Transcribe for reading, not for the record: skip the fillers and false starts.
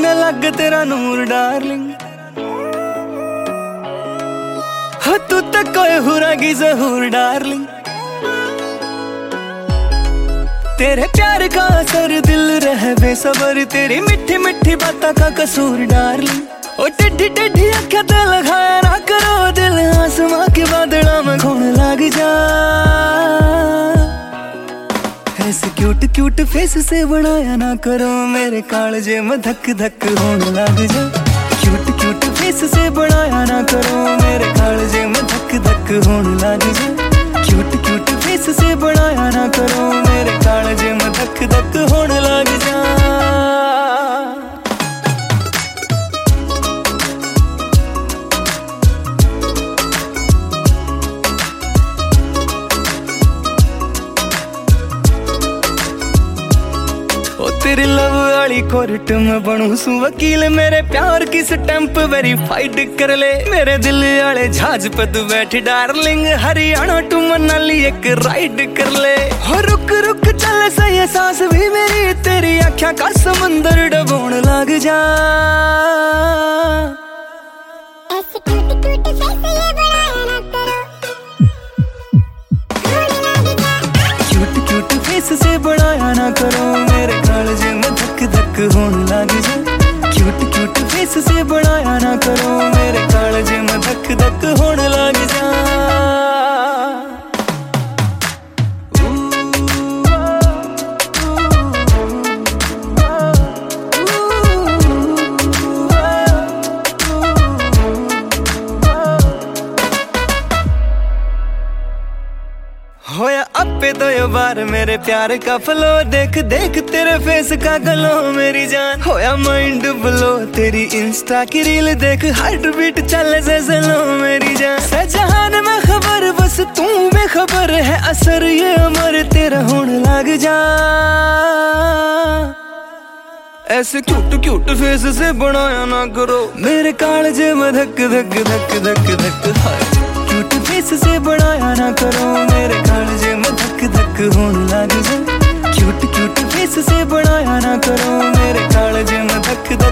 अलग तेरा नूर डार्लिंग। हो तू तो कोई हुरा की जहूर डार्लिंग। तेरे प्यार का असर दिल रहे बेसबर, तेरी मीठी मीठी बातों का कसूर डार्लिंग। ओ टेढ़ी टेढ़ी आँखें ते लगाया ना करो दिल, आसमां के बादलों में खोने लग जा। ऐसे क्यूट क्यूट फेस से बनाया ना करो, मेरे कालजे में धक धक होने लग जा। क्यूट क्यूट फेस से बनाया ना करो, मेरे कालजे में धक धक होने लग जा। क्यूट क्यूट फेस से बनाया ना करो, मेरे कालजे में धक धक होने लग जा। तेरी लव वाली कोर्ट में बनू सु वकील, मेरे प्यार की स्टैंप वेरीफाइड कर ले। मेरे दिल वाले जहाज पे तू बैठी डार्लिंग, हरियाणा टू मनाली एक राइड कर ले। हो रुक रुक चल सही सांस भी मेरी, तेरी आँखों का समंदर डबोण लग जा। क्यूट क्यूट फेस से बनाया ना करो, मेरे कालजे में धक धक होने लग जा। क्यूट क्यूट फेस से बनाया ना करो, मेरे कालजे में धक धक होने लग जा। होया अपे तो ये बार मेरे प्यार का फ्लो, देख देख तेरे फेस का गलो मेरी जान। होया माइंड ब्लो तेरी इंस्टा की रील देख, हार्ट बीट चले जैसे लो मेरी जान। सजहान में खबर बस तू बेखबर है, असर ये अमर तेरा होने लग जा। ऐसे क्यूट क्यूट फेस से बनाया ना करो, मेरे कालजे में धक धक धक धक धक। हाय क्यूट फेस से बनाया ना करो, मेरे कालजे में धक धक होने लग जा। क्यूट क्यूट फेस से बनाया ना करो, मेरे कालजे में धक धक